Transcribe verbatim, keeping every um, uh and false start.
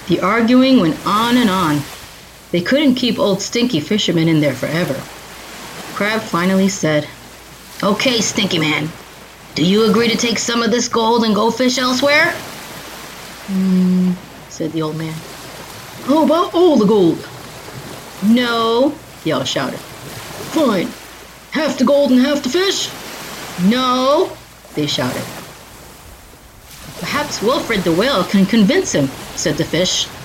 The arguing went on and on. They couldn't keep old Stinky Fisherman in there forever. Crab finally said, "Okay, Stinky Man, do you agree to take some of this gold and go fish elsewhere?" "Hmm," said the old man. "How about all the gold?" "No," they all shouted. "Fine. Half the gold and half the fish?" "No," they shouted. "Perhaps Wilfred the Whale can convince him," said the fish.